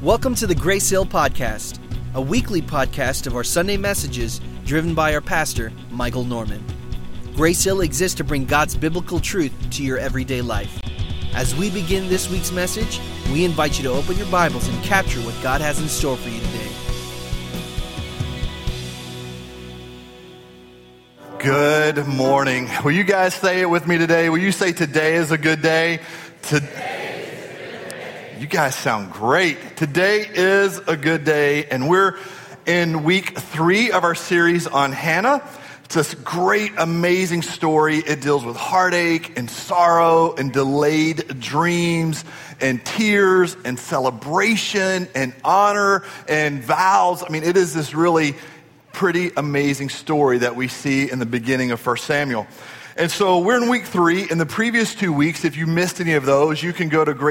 Welcome to the Grace Hill Podcast, a weekly podcast of our Sunday messages driven by our pastor, Michael Norman. Grace Hill exists to bring God's biblical truth to your everyday life. As we begin this week's message, we invite you to open your Bibles and capture what God has in store for you today. Good morning. Will you guys say it with me today? Will you say today is a good day? You guys sound great. Today is a good day, and we're in week 3 of our series on Hannah. It's this great, amazing story. It deals with heartache and sorrow and delayed dreams and tears and celebration and honor and vows. I mean, it is this really pretty amazing story that we see in the beginning of 1 Samuel. And so we're in week 3. In the previous 2 weeks, if you missed any of those, you can go to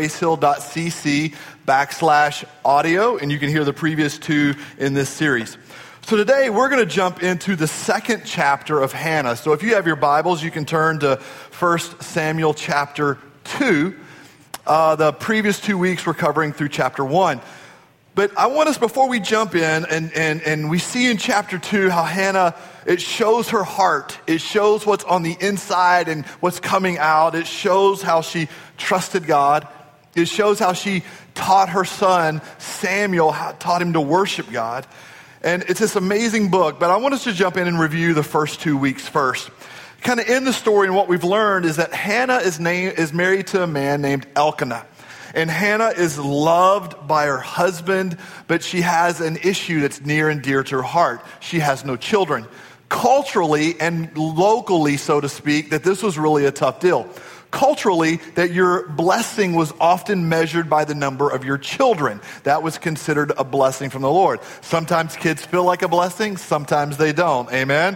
gracehill.cc/audio, and you can hear the previous 2 in this series. So today, we're going to jump into the second chapter of Hannah. So if you have your Bibles, you can turn to 1 Samuel chapter 2. The previous 2 weeks, we're covering through chapter 1. But I want us, before we jump in, and we see in chapter 2 how Hannah, it shows her heart. It shows what's on the inside and what's coming out. It shows how she trusted God. It shows how she taught her son, Samuel, taught him to worship God. And it's this amazing book. But I want us to jump in and review the first 2 weeks first. Kind of in the story, and what we've learned is that Hannah is married to a man named Elkanah. And Hannah is loved by her husband, but she has an issue that's near and dear to her heart. She has no children. Culturally and locally, so to speak, that this was really a tough deal. Culturally, that your blessing was often measured by the number of your children. That was considered a blessing from the Lord. Sometimes kids feel like a blessing, sometimes they don't. Amen?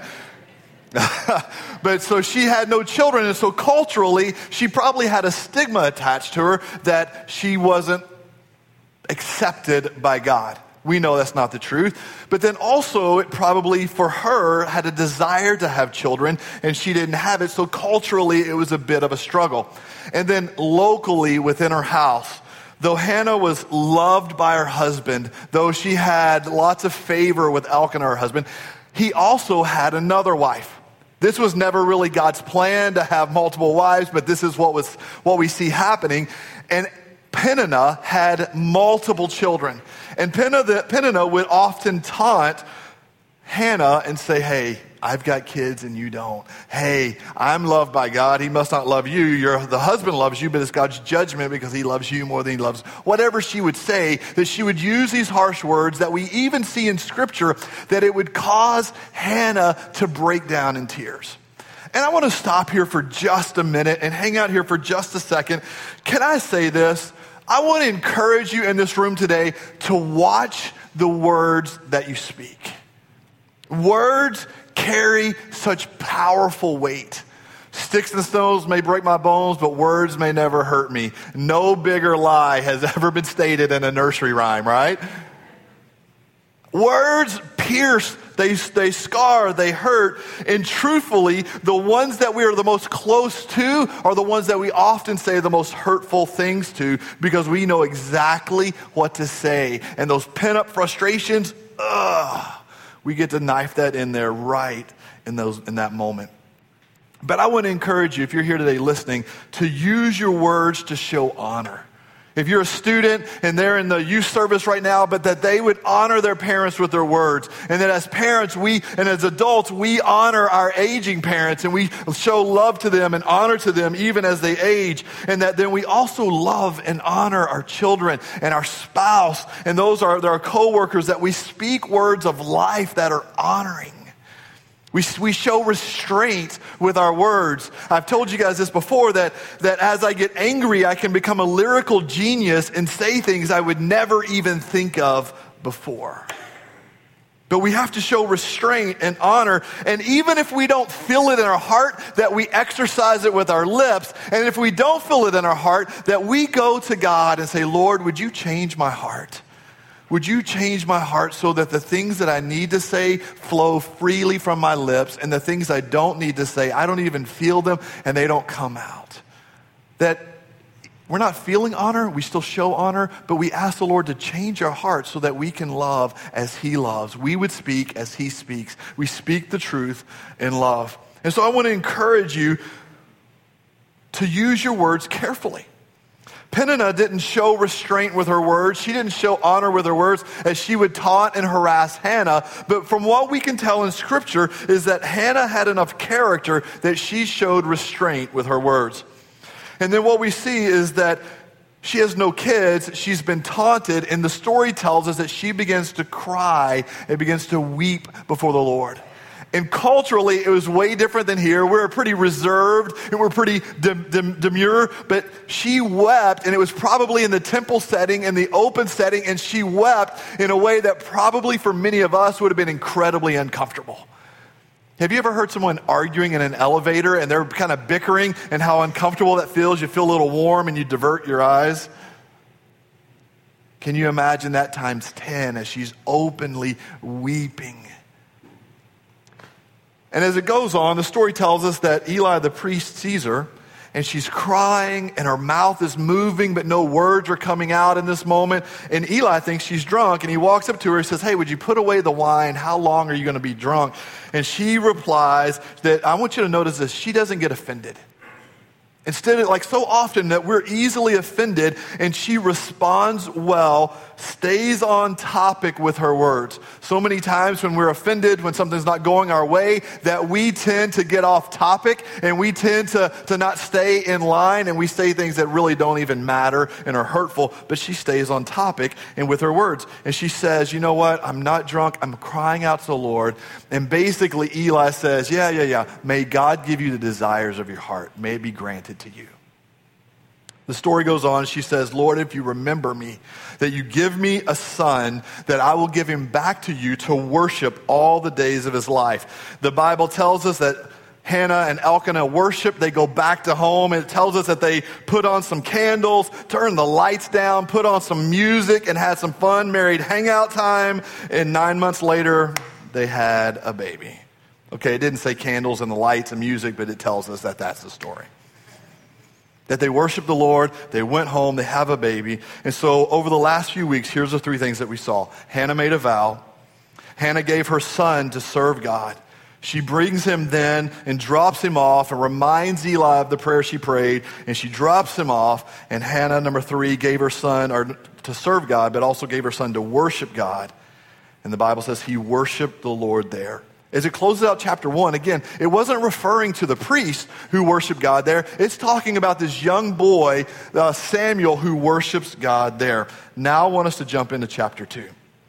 But so she had no children, and so culturally, she probably had a stigma attached to her that she wasn't accepted by God. We know that's not the truth. But then also, it probably, for her, had a desire to have children, and she didn't have it, so culturally, it was a bit of a struggle. And then locally, within her house, though Hannah was loved by her husband, though she had lots of favor with Elkanah, her husband, he also had another wife. This was never really God's plan to have multiple wives, but this is what we see happening. And Peninnah had multiple children. And Peninnah would often taunt Hannah and say, hey, I've got kids and you don't. Hey, I'm loved by God. He must not love you. The husband loves you, but it's God's judgment because he loves you more than he loves. Whatever she would say, that she would use these harsh words that we even see in Scripture, that it would cause Hannah to break down in tears. And I want to stop here for just a minute and hang out here for just a second. Can I say this? I want to encourage you in this room today to watch the words that you speak. Words carry such powerful weight. Sticks and stones may break my bones, but words may never hurt me. No bigger lie has ever been stated in a nursery rhyme, right? Words pierce, they scar, they hurt. And truthfully, the ones that we are the most close to are the ones that we often say the most hurtful things to, because we know exactly what to say. And those pent-up frustrations, we get to knife that in there right in that moment. But I want to encourage you, if you're here today listening, to use your words to show honor. If you're a student and they're in the youth service right now, but that they would honor their parents with their words. And that as parents, and as adults, we honor our aging parents and we show love to them and honor to them even as they age. And that then we also love and honor our children and our spouse. And those are our co-workers, that we speak words of life that are honoring. We show restraint with our words. I've told you guys this before, that as I get angry, I can become a lyrical genius and say things I would never even think of before. But we have to show restraint and honor. And even if we don't feel it in our heart, that we exercise it with our lips. And if we don't feel it in our heart, that we go to God and say, Lord, would you change my heart? Would you change my heart so that the things that I need to say flow freely from my lips, and the things I don't need to say, I don't even feel them and they don't come out? That we're not feeling honor, we still show honor, but we ask the Lord to change our hearts so that we can love as he loves. We would speak as he speaks. We speak the truth in love. And so I want to encourage you to use your words carefully. Peninnah didn't show restraint with her words. She didn't show honor with her words as she would taunt and harass Hannah. But from what we can tell in Scripture is that Hannah had enough character that she showed restraint with her words. And then what we see is that she has no kids, she's been taunted, and the story tells us that she begins to cry and begins to weep before the Lord. And culturally, it was way different than here. We're pretty reserved and we're pretty demure, but she wept, and it was probably in the temple setting, in the open setting, and she wept in a way that probably for many of us would have been incredibly uncomfortable. Have you ever heard someone arguing in an elevator and they're kind of bickering and how uncomfortable that feels? You feel a little warm and you divert your eyes. Can you imagine that times 10 as she's openly weeping? And as it goes on, the story tells us that Eli the priest sees her, and she's crying, and her mouth is moving, but no words are coming out in this moment. And Eli thinks she's drunk, and he walks up to her and says, "Hey, would you put away the wine? How long are you going to be drunk?" And she replies that, I want you to notice this, she doesn't get offended. Instead, like so often that we're easily offended, and she responds well, stays on topic with her words. So many times when we're offended, when something's not going our way, that we tend to get off topic, and we tend to not stay in line, and we say things that really don't even matter and are hurtful, but she stays on topic and with her words. And she says, "You know what? I'm not drunk. I'm crying out to the Lord." And basically Eli says, yeah. May God give you the desires of your heart. May it be granted to you. The story goes on. She says, "Lord, if you remember me, that you give me a son, that I will give him back to you to worship all the days of his life." The Bible tells us that Hannah and Elkanah worship. They go back to home, and it tells us that they put on some candles, turned the lights down, put on some music, and had some fun married hangout time. And 9 months later, they had a baby. Okay, it didn't say candles and the lights and music, but it tells us that that's the story. That they worship the Lord, they went home, they have a baby. And so over the last few weeks, here's the three things that we saw. Hannah made a vow. Hannah gave her son to serve God. She brings him then and drops him off and reminds Eli of the prayer she prayed, and she drops him off. And Hannah, number 3, gave her son to serve God, but also gave her son to worship God. And the Bible says he worshiped the Lord there. As it closes out chapter 1, again, it wasn't referring to the priest who worshiped God there. It's talking about this young boy, Samuel, who worships God there. Now I want us to jump into chapter 2.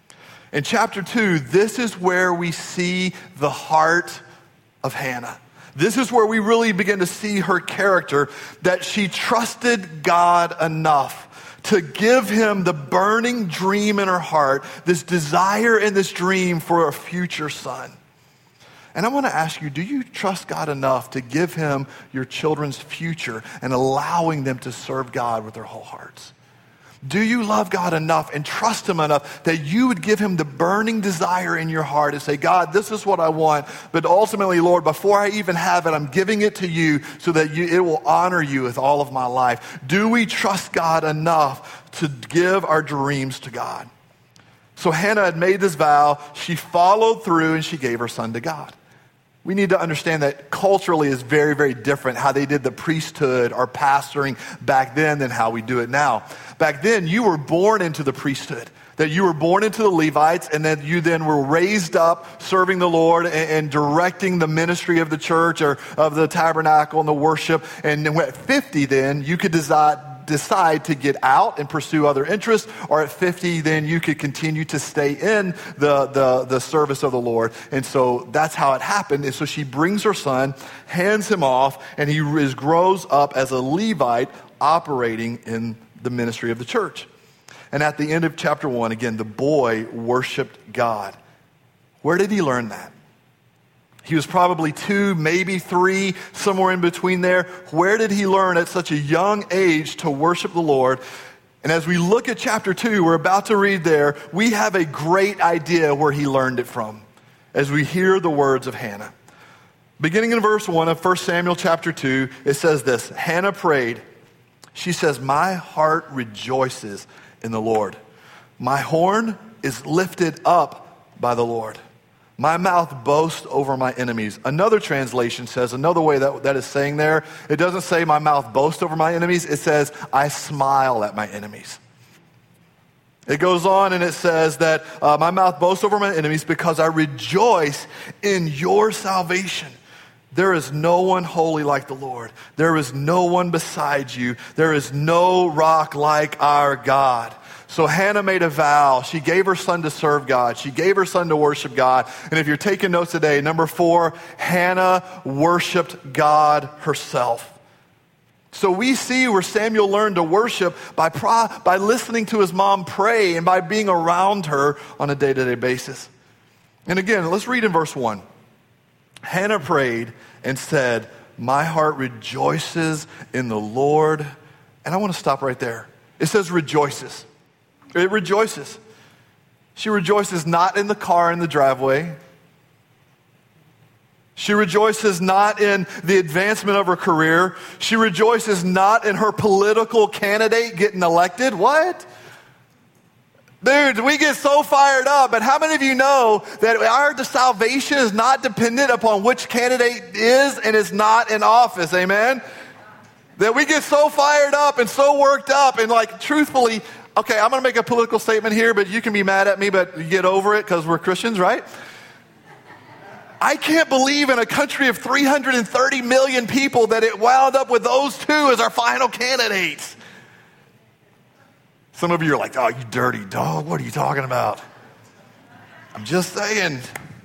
In chapter 2, this is where we see the heart of Hannah. This is where we really begin to see her character, that she trusted God enough to give him the burning dream in her heart, this desire and this dream for a future son. And I want to ask you, do you trust God enough to give him your children's future and allowing them to serve God with their whole hearts? Do you love God enough and trust him enough that you would give him the burning desire in your heart and say, "God, this is what I want, but ultimately, Lord, before I even have it, I'm giving it to you so that it will honor you with all of my life"? Do we trust God enough to give our dreams to God? So Hannah had made this vow. She followed through, and she gave her son to God. We need to understand that culturally is very, very different how they did the priesthood or pastoring back then than how we do it now. Back then, you were born into the priesthood, that you were born into the Levites, and that you then were raised up serving the Lord and directing the ministry of the church or of the tabernacle and the worship. And at 50 then, you could decide to get out and pursue other interests, or at 50 then you could continue to stay in the service of the Lord. And so that's how it happened. And so she brings her son, hands him off, and he grows up as a Levite operating in the ministry of the church. And at the end of chapter 1, again, the boy worshiped God. Where did he learn that? He was probably 2, maybe 3, somewhere in between there. Where did he learn at such a young age to worship the Lord? And as we look at chapter 2, we're about to read there, we have a great idea where he learned it from as we hear the words of Hannah. Beginning in verse 1 of 1 Samuel chapter 2, it says this: Hannah prayed, She says, my heart rejoices in the Lord. My horn is lifted up by the Lord. My mouth boasts over my enemies. Another translation says, another way that is saying there, it doesn't say my mouth boasts over my enemies. It says, I smile at my enemies. It goes on and it says that my mouth boasts over my enemies because I rejoice in your salvation. There is no one holy like the Lord. There is no one beside you. There is no rock like our God. So Hannah made a vow. She gave her son to serve God. She gave her son to worship God. And if you're taking notes today, number 4, Hannah worshiped God herself. So we see where Samuel learned to worship by listening to his mom pray and by being around her on a day-to-day basis. And again, let's read in verse 1. Hannah prayed and said, my heart rejoices in the Lord. And I want to stop right there. It says rejoices. It rejoices. She rejoices not in the car in the driveway. She rejoices not in the advancement of her career. She rejoices not in her political candidate getting elected. What? Dude, we get so fired up. But how many of you know that our salvation is not dependent upon which candidate is and is not in office? Amen? That we get so fired up and so worked up and like truthfully, okay, I'm going to make a political statement here, but you can be mad at me, but you get over it because we're Christians, right? I can't believe in a country of 330 million people that it wound up with those two as our final candidates. Some of you are like, oh, you dirty dog. What are you talking about? I'm just saying.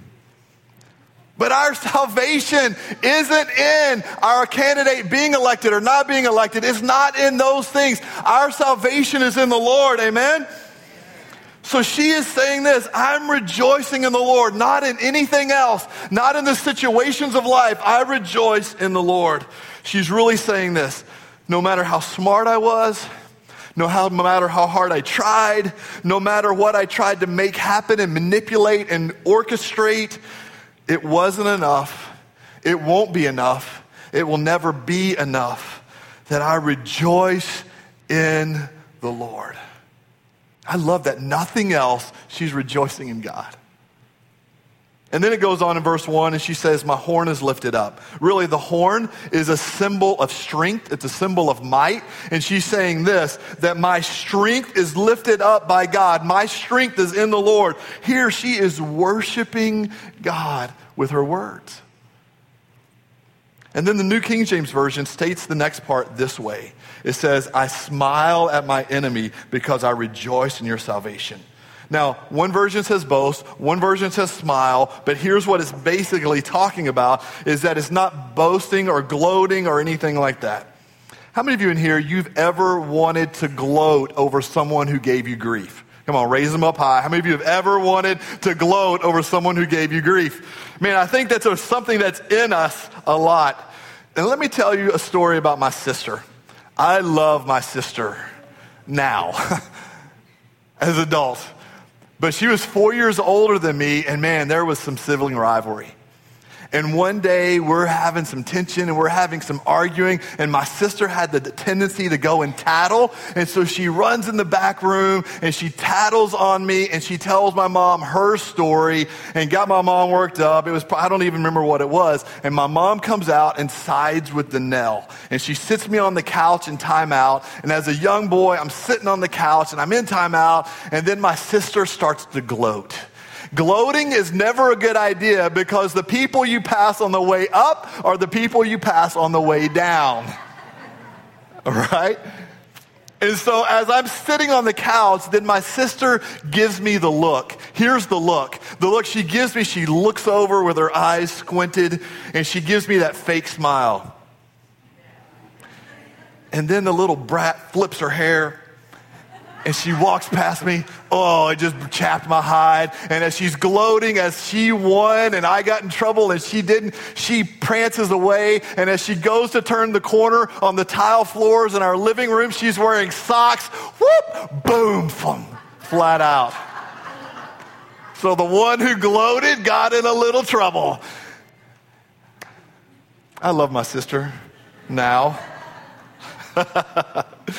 But our salvation isn't in our candidate being elected or not being elected. It's not in those things. Our salvation is in the Lord. Amen? So she is saying this, I'm rejoicing in the Lord, not in anything else, not in the situations of life. I rejoice in the Lord. She's really saying this, no matter how smart I was, no matter how hard I tried, no matter what I tried to make happen and manipulate and orchestrate, it wasn't enough. It won't be enough. It will never be enough that I rejoice in the Lord. I love that. Nothing else, she's rejoicing in God. And then it goes on in verse 1 and she says, my horn is lifted up. Really, the horn is a symbol of strength. It's a symbol of might. And she's saying this, that my strength is lifted up by God. My strength is in the Lord. Here she is worshiping God with her words. And then the New King James Version states the next part this way. It says, I smile at my enemy because I rejoice in your salvation. Now, one version says boast, one version says smile, but here's what it's basically talking about, is that it's not boasting or gloating or anything like that. How many of you in here, you've ever wanted to gloat over someone who gave you grief? Come on, raise them up high. How many of you have ever wanted to gloat over someone who gave you grief? Man, I think that's something that's in us a lot. And let me tell you a story about my sister. I love my sister now as adults. But she was 4 years older than me, and man, there was some sibling rivalry. And one day, we're having some tension, and we're having some arguing, and my sister had the tendency to go and tattle, and so she runs in the back room, and she tattles on me, and she tells my mom her story, and got my mom worked up. It was, I don't even remember what it was, and my mom comes out and sides with Danelle, and she sits me on the couch in timeout, and as a young boy, I'm sitting on the couch, and I'm in timeout, and then my sister starts to gloat. Gloating is never a good idea because the people you pass on the way up are the people you pass on the way down. All right? And so as I'm sitting on the couch, then my sister gives me the look. Here's the look. The look she gives me, she looks over with her eyes squinted, and she gives me that fake smile. And then the little brat flips her hair, and she walks past me. Oh, it just chapped my hide. And as she's gloating, as she won and I got in trouble and she didn't, she prances away. And as she goes to turn the corner on the tile floors in our living room, she's wearing socks. Whoop, boom, flat out. So the one who gloated got in a little trouble. I love my sister now.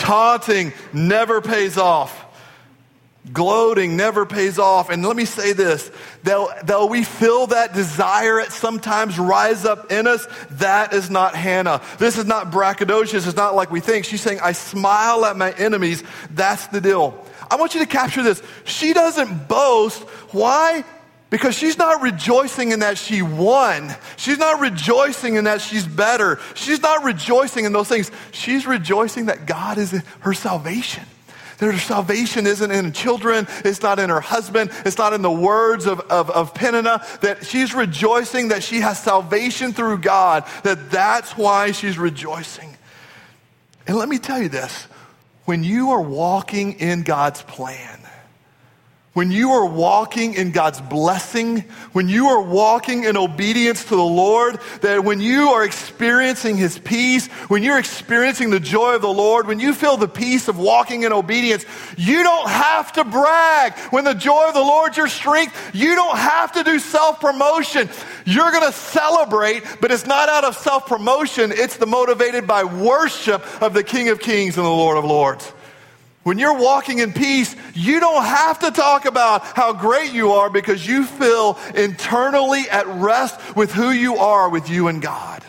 Taunting never pays off. Gloating never pays off. And let me say this, though we feel that desire at sometimes rise up in us, that is not Hannah. This is not braggadocious. It's not like we think. She's saying, I smile at my enemies. That's the deal. I want you to capture this. She doesn't boast. Why? Because she's not rejoicing in that she won. She's not rejoicing in that she's better. She's not rejoicing in those things. She's rejoicing that God is her salvation. That her salvation isn't in children, it's not in her husband, it's not in the words of Peninnah, that she's rejoicing that she has salvation through God, that's why she's rejoicing. And let me tell you this, when you are walking in God's plan, when you are walking in God's blessing, when you are walking in obedience to the Lord, that when you are experiencing His peace, when you're experiencing the joy of the Lord, when you feel the peace of walking in obedience, you don't have to brag. When the joy of the Lord is your strength, you don't have to do self-promotion. You're going to celebrate, but it's not out of self-promotion. It's motivated by worship of the King of Kings and the Lord of Lords. When you're walking in peace, you don't have to talk about how great you are because you feel internally at rest with who you are with you and God.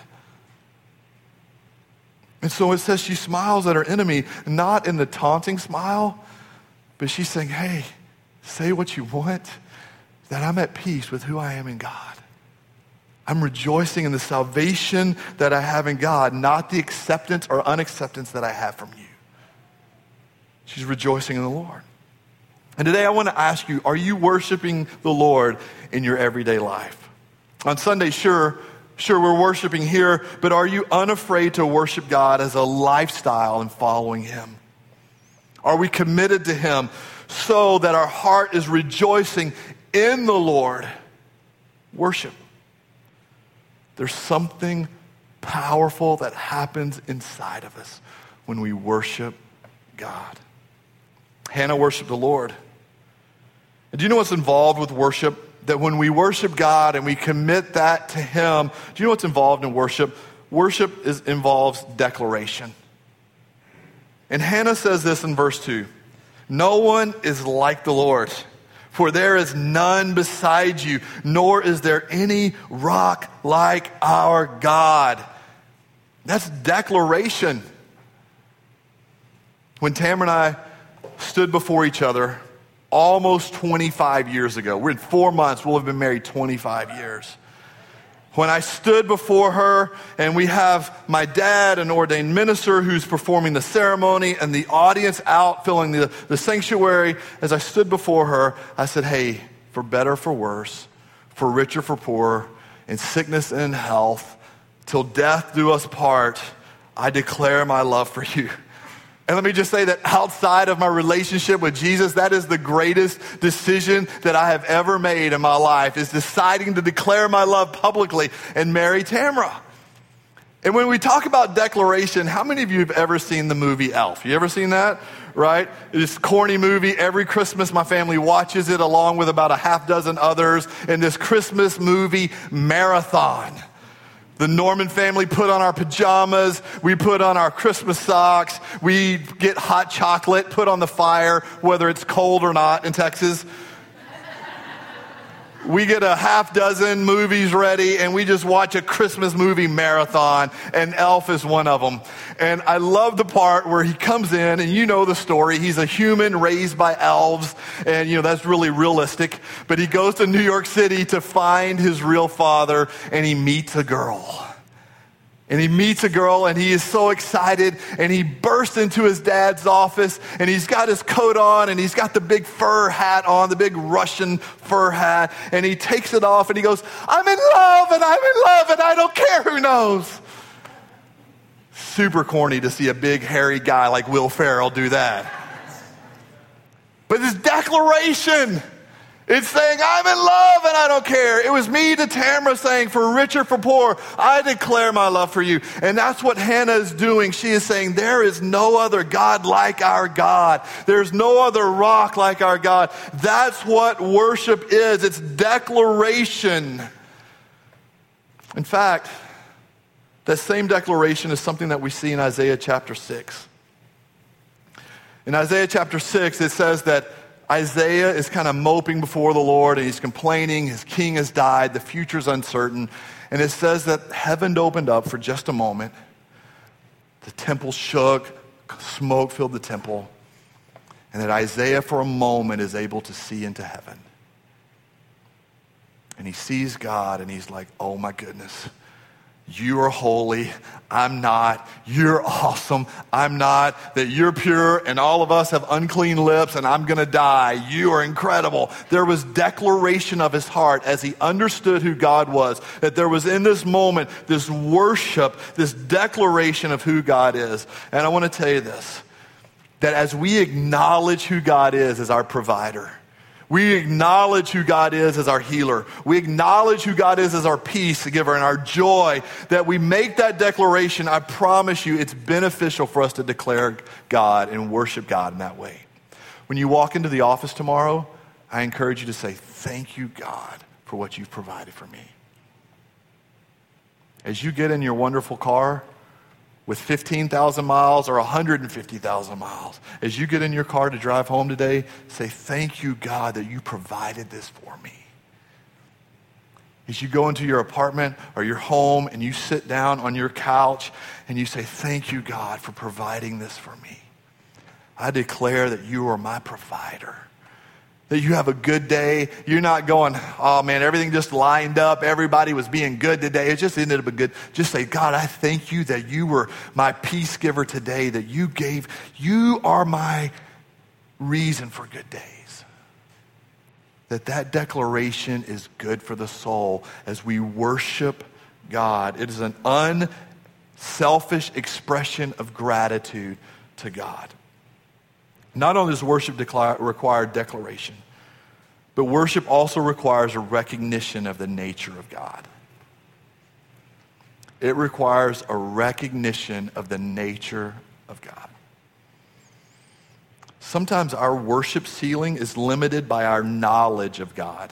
And so it says she smiles at her enemy, not in the taunting smile, but she's saying, hey, say what you want, that I'm at peace with who I am in God. I'm rejoicing in the salvation that I have in God, not the acceptance or unacceptance that I have from you. She's rejoicing in the Lord. And today I want to ask you, are you worshiping the Lord in your everyday life? On Sunday, sure, we're worshiping here, but are you unafraid to worship God as a lifestyle and following Him? Are we committed to Him so that our heart is rejoicing in the Lord? Worship. There's something powerful that happens inside of us when we worship God. Hannah worshiped the Lord. And do you know what's involved with worship? That when we worship God and we commit that to Him, do you know what's involved in worship? Worship involves declaration. And Hannah says this in verse 2. No one is like the Lord, for there is none beside you, nor is there any rock like our God. That's declaration. When Tamara and I stood before each other almost 25 years ago. We're in 4 months. We'll have been married 25 years. When I stood before her, and we have my dad, an ordained minister, who's performing the ceremony, and the audience out filling the sanctuary. As I stood before her, I said, hey, for better, for worse, for richer, for poorer, in sickness and in health, till death do us part, I declare my love for you. And let me just say that outside of my relationship with Jesus, that is the greatest decision that I have ever made in my life, is deciding to declare my love publicly and marry Tamara. And when we talk about declaration, how many of you have ever seen the movie Elf? You ever seen that? Right? This corny movie. Every Christmas, my family watches it along with about a half dozen others in this Christmas movie marathon. The Norman family put on our pajamas, we put on our Christmas socks, we get hot chocolate, put on the fire, whether it's cold or not in Texas. We get a half dozen movies ready, and we just watch a Christmas movie marathon, and Elf is one of them. And I love the part where he comes in, and you know the story. He's a human raised by elves, and that's really realistic. But he goes to New York City to find his real father, and he meets a girl. And he meets a girl, and he is so excited, and he bursts into his dad's office, and he's got his coat on, and he's got the big fur hat on, the big Russian fur hat, and he takes it off, and he goes, I'm in love, and I don't care who knows. Super corny to see a big hairy guy like Will Ferrell do that. But this declaration, it's saying, I'm in love and I don't care. It was me to Tamara saying, for richer, for poor, I declare my love for you. And that's what Hannah is doing. She is saying, there is no other God like our God. There's no other rock like our God. That's what worship is. It's declaration. In fact, that same declaration is something that we see in Isaiah chapter 6. In Isaiah chapter 6, it says that Isaiah is kind of moping before the Lord, and he's complaining. His king has died. The future's uncertain. And it says that heaven opened up for just a moment. The temple shook. Smoke filled the temple. And that Isaiah, for a moment, is able to see into heaven. And he sees God, and he's like, oh my goodness. You are holy. I'm not. You're awesome. I'm not. That you're pure, and all of us have unclean lips, and I'm going to die. You are incredible. There was declaration of his heart as he understood who God was. That there was in this moment this worship, this declaration of who God is. And I want to tell you this, that as we acknowledge who God is as our provider, we acknowledge who God is as our healer, we acknowledge who God is as our peace giver and our joy, that we make that declaration, I promise you it's beneficial for us to declare God and worship God in that way. When you walk into the office tomorrow, I encourage you to say, thank you, God, for what you've provided for me. As you get in your wonderful car, with 15,000 miles or 150,000 miles. As you get in your car to drive home today, say, thank you, God, that you provided this for me. As you go into your apartment or your home and you sit down on your couch and you say, thank you, God, for providing this for me. I declare that you are my provider. That you have a good day. You're not going, oh man, everything just lined up. Everybody was being good today. It just ended up a good. Just say, God, I thank you that you were my peace giver today, that you are my reason for good days. That declaration is good for the soul as we worship God. It is an unselfish expression of gratitude to God. Not only does worship require declaration, but worship also requires a recognition of the nature of God. It requires a recognition of the nature of God. Sometimes our worship ceiling is limited by our knowledge of God.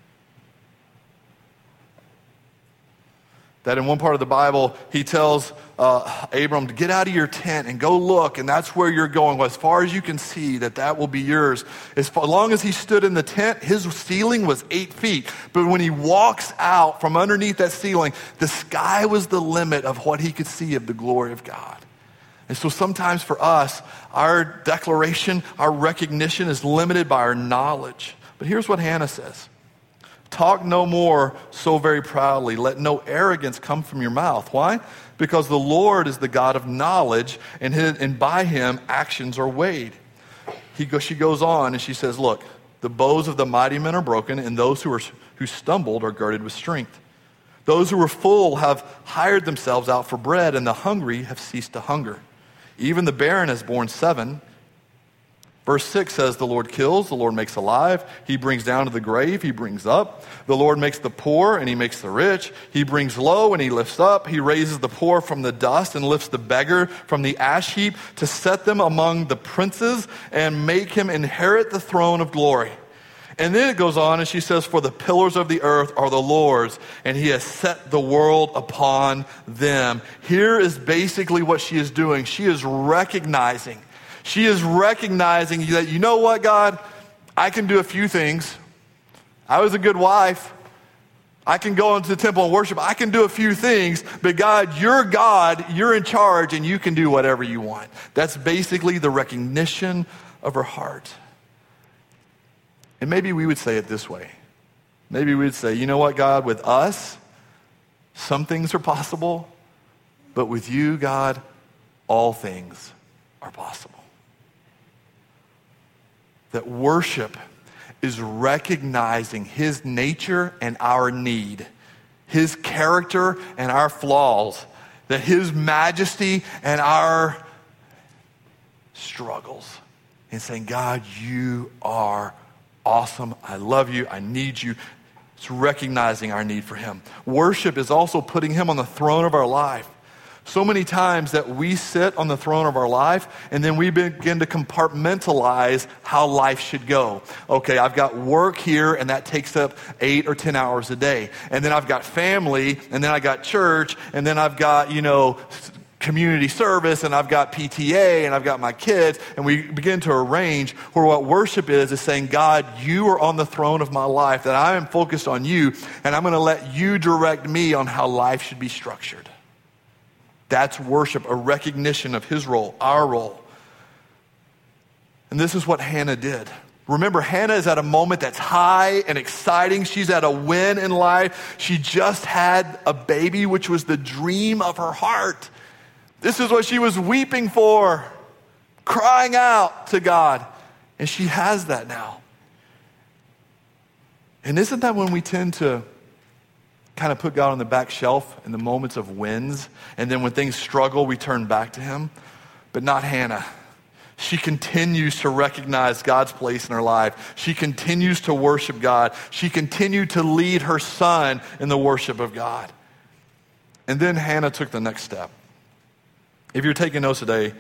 That in one part of the Bible, he tells Abram to get out of your tent and go look, and that's where you're going. Well, as far as you can see, that will be yours. As long as he stood in the tent, his ceiling was 8 feet. But when he walks out from underneath that ceiling, the sky was the limit of what he could see of the glory of God. And so sometimes for us, our declaration, our recognition is limited by our knowledge. But here's what Hannah says. Talk no more so very proudly. Let no arrogance come from your mouth. Why? Because the Lord is the God of knowledge, and by him actions are weighed. She goes on and she says, look, the bows of the mighty men are broken, and those who stumbled are girded with strength. Those who were full have hired themselves out for bread, and the hungry have ceased to hunger. Even the barren has borne 7. Verse 6 says, the Lord kills, the Lord makes alive. He brings down to the grave, he brings up. The Lord makes the poor and he makes the rich. He brings low and he lifts up. He raises the poor from the dust and lifts the beggar from the ash heap to set them among the princes and make him inherit the throne of glory. And then it goes on and she says, for the pillars of the earth are the Lord's, and he has set the world upon them. Here is basically what she is doing. She is recognizing that, you know what, God? I can do a few things. I was a good wife. I can go into the temple and worship. I can do a few things. But God, you're in charge, and you can do whatever you want. That's basically the recognition of her heart. And maybe we would say it this way. Maybe we would say, you know what, God? With us, some things are possible. But with you, God, all things are possible. That worship is recognizing his nature and our need, his character and our flaws, that his majesty and our struggles, and saying, God, you are awesome. I love you. I need you. It's recognizing our need for him. Worship is also putting him on the throne of our life. So many times that we sit on the throne of our life and then we begin to compartmentalize how life should go. Okay, I've got work here and that takes up 8 or 10 hours a day. And then I've got family, and then I got church, and then I've got, community service, and I've got PTA, and I've got my kids, and we begin to arrange where what worship is saying, God, you are on the throne of my life, that I am focused on you, and I'm going to let you direct me on how life should be structured. That's worship, a recognition of his role, our role. And this is what Hannah did. Remember, Hannah is at a moment that's high and exciting. She's at a win in life. She just had a baby, which was the dream of her heart. This is what she was weeping for, crying out to God. And she has that now. And isn't that when we tend to kind of put God on the back shelf in the moments of wins, and then when things struggle, we turn back to him? But not Hannah. She continues to recognize God's place in her life. She continues to worship God. She continued to lead her son in the worship of God. And then Hannah took the next step. If you're taking notes today,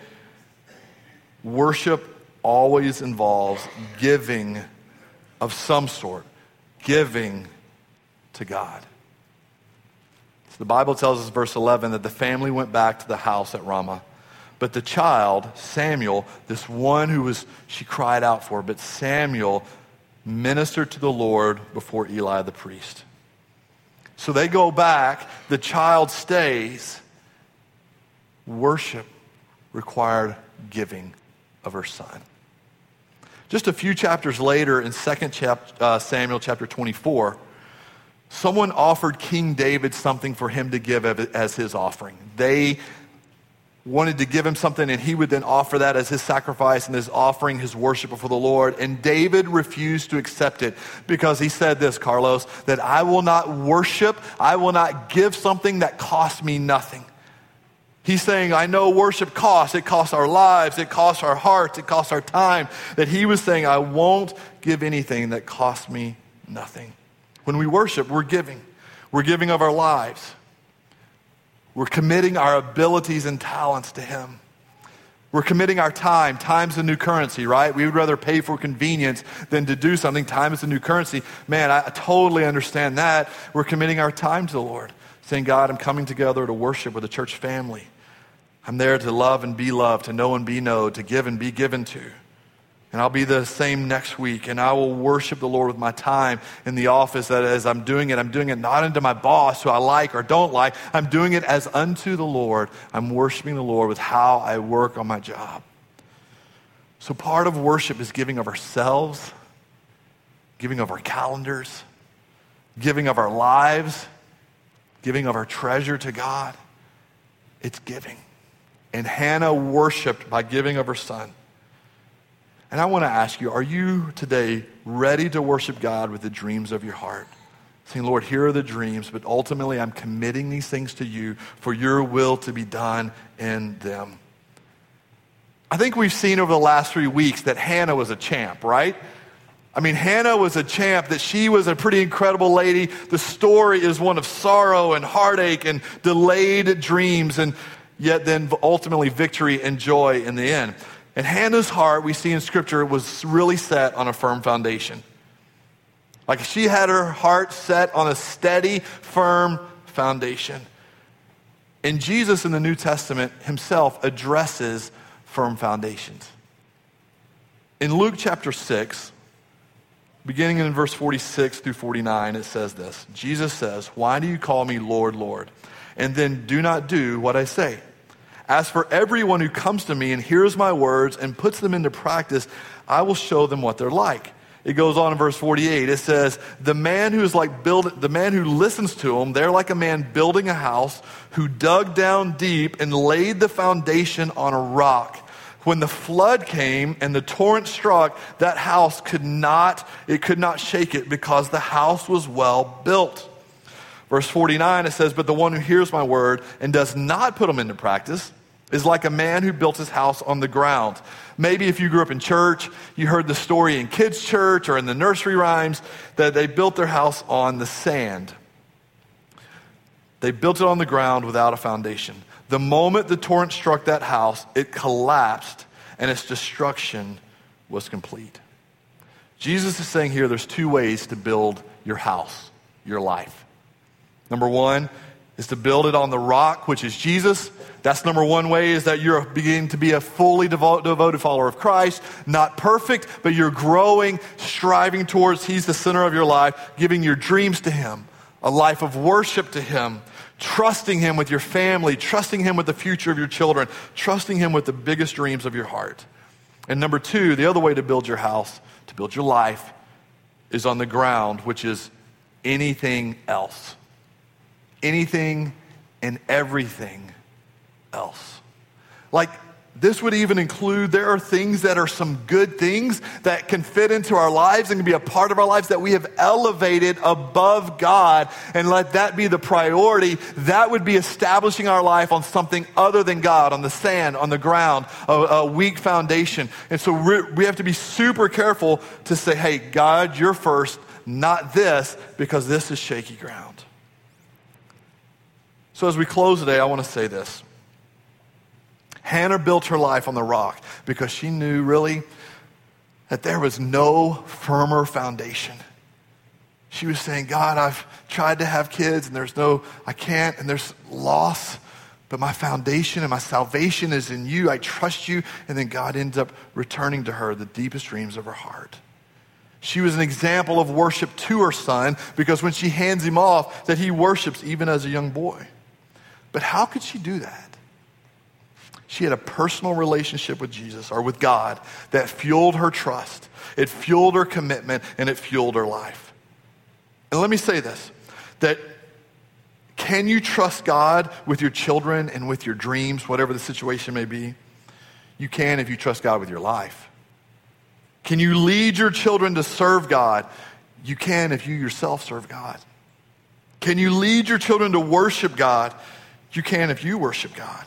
worship always involves giving of some sort, giving to God. So the Bible tells us, verse 11, that the family went back to the house at Ramah. But the child, Samuel, this one she cried out for, but Samuel ministered to the Lord before Eli the priest. So they go back, the child stays. Worship required giving of her son. Just a few chapters later, in 2 Samuel chapter 24, someone offered King David something for him to give as his offering. They wanted to give him something, and he would then offer that as his sacrifice and his offering, his worship before the Lord. And David refused to accept it because he said this, Carlos, that I will not worship, I will not give something that costs me nothing. He's saying, I know worship costs. It costs our lives. It costs our hearts. It costs our time. That he was saying, I won't give anything that costs me nothing. When we worship, we're giving. We're giving of our lives. We're committing our abilities and talents to him. We're committing our time. Time's the new currency, right? We would rather pay for convenience than to do something. Time is the new currency. Man, I totally understand that. We're committing our time to the Lord, saying, God, I'm coming together to worship with a church family. I'm there to love and be loved, to know and be known, to give and be given to. And I'll be the same next week, and I will worship the Lord with my time in the office. That as I'm doing it not unto my boss who I like or don't like. I'm doing it as unto the Lord. I'm worshiping the Lord with how I work on my job. So part of worship is giving of ourselves, giving of our calendars, giving of our lives, giving of our treasure to God. It's giving. And Hannah worshiped by giving of her son. And I want to ask you, are you today ready to worship God with the dreams of your heart? Saying, Lord, here are the dreams, but ultimately I'm committing these things to you for your will to be done in them. I think we've seen over the last 3 weeks that Hannah was a champ, right? I mean, Hannah was a champ, that she was a pretty incredible lady. The story is one of sorrow and heartache and delayed dreams, and yet then ultimately victory and joy in the end. And Hannah's heart, we see in Scripture, was really set on a firm foundation. Like she had her heart set on a steady, firm foundation. And Jesus in the New Testament himself addresses firm foundations. In Luke chapter 6, beginning in verse 46 through 49, it says this. Jesus says, "Why do you call me Lord, Lord, and then do not do what I say? As for everyone who comes to me and hears my words and puts them into practice, I will show them what they're like." It goes on in verse 48. It says, the man who listens to him, they're like a man building a house who dug down deep and laid the foundation on a rock. When the flood came and the torrent struck, that house could not shake it because the house was well built. Verse 49, it says, but the one who hears my word and does not put them into practice is like a man who built his house on the ground. Maybe if you grew up in church, you heard the story in kids' church or in the nursery rhymes that they built their house on the sand. They built it on the ground without a foundation. The moment the torrent struck that house, it collapsed and its destruction was complete. Jesus is saying here there's 2 ways to build your house, your life. Number 1 is to build it on the rock, which is Jesus. That's number one way, is that you're beginning to be a fully devoted follower of Christ. Not perfect, but you're growing, striving towards He's the center of your life, giving your dreams to Him, a life of worship to Him, trusting Him with your family, trusting Him with the future of your children, trusting Him with the biggest dreams of your heart. And number two, the other way to build your house, to build your life, is on the ground, which is anything else. Anything and everything else. Like, this would even include, there are things that are some good things that can fit into our lives and can be a part of our lives that we have elevated above God, and let that be the priority. That would be establishing our life on something other than God, on the sand, on the ground, a weak foundation. And so we have to be super careful to say, hey, God, you're first, not this, because this is shaky ground. So as we close today, I want to say this. Hannah built her life on the rock because she knew really that there was no firmer foundation. She was saying, God, I've tried to have kids and I can't, and there's loss, but my foundation and my salvation is in you. I trust you. And then God ends up returning to her the deepest dreams of her heart. She was an example of worship to her son, because when she hands him off, that he worships even as a young boy. But how could she do that? She had a personal relationship with Jesus, or with God, that fueled her trust. It fueled her commitment, and it fueled her life. And let me say this, that can you trust God with your children and with your dreams, whatever the situation may be? You can if you trust God with your life. Can you lead your children to serve God? You can if you yourself serve God. Can you lead your children to worship God? You can if you worship God.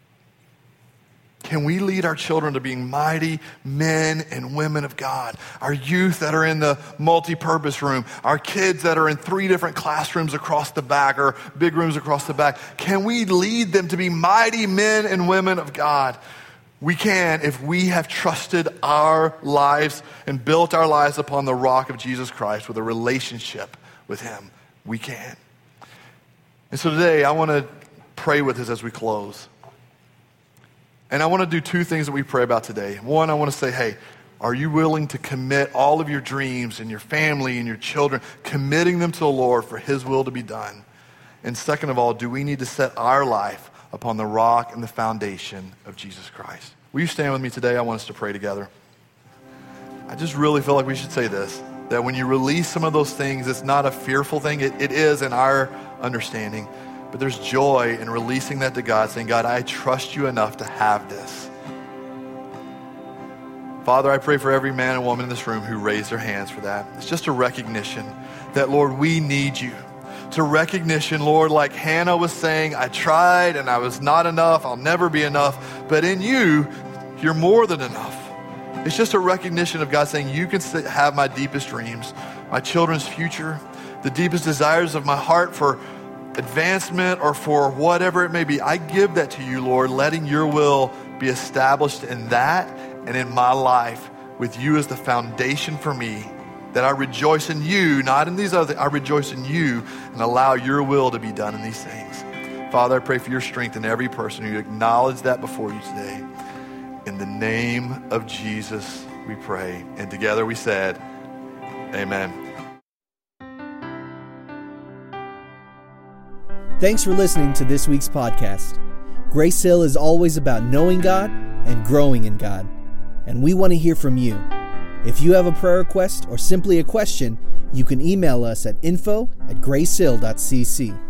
Can we lead our children to being mighty men and women of God? Our youth that are in the multi-purpose room, our kids that are in 3 different classrooms across the back, or big rooms across the back. Can we lead them to be mighty men and women of God? We can if we have trusted our lives and built our lives upon the rock of Jesus Christ with a relationship with Him. We can. And so today I want to pray with us as we close. And I want to do 2 things that we pray about today. One, I want to say, hey, are you willing to commit all of your dreams and your family and your children, committing them to the Lord for His will to be done? And second of all, do we need to set our life upon the rock and the foundation of Jesus Christ? Will you stand with me today? I want us to pray together. I just really feel like we should say this, that when you release some of those things, it's not a fearful thing. It is in our understanding. But there's joy in releasing that to God, saying, God, I trust you enough to have this. Father, I pray for every man and woman in this room who raised their hands for that. It's just a recognition that, Lord, we need you. It's a recognition, Lord, like Hannah was saying, I tried and I was not enough. I'll never be enough. But in you, you're more than enough. It's just a recognition of God saying, you can have my deepest dreams, my children's future, the deepest desires of my heart for advancement or for whatever it may be. I give that to you, Lord, letting your will be established in that and in my life, with you as the foundation for me, that I rejoice in you, not in these other things. I rejoice in you and allow your will to be done in these things. Father, I pray for your strength in every person who acknowledge that before you today. In the name of Jesus, we pray. And together we said, amen. Thanks for listening to this week's podcast. Grace Hill is always about knowing God and growing in God. And we want to hear from you. If you have a prayer request or simply a question, you can email us at info@gracehill.cc.